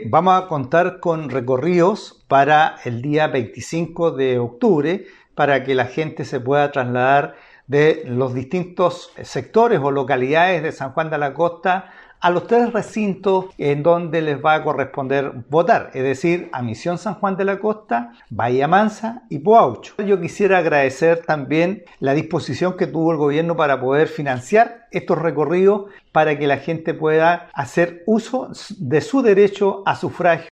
vamos a contar con recorridos para el día 25 de octubre para que la gente se pueda trasladar de los distintos sectores o localidades de San Juan de la Costa a los 3 recintos en donde les va a corresponder votar, es decir, a Misión San Juan de la Costa, Bahía Mansa y Poaucho. Yo quisiera agradecer también la disposición que tuvo el gobierno para poder financiar estos recorridos para que la gente pueda hacer uso de su derecho a sufragio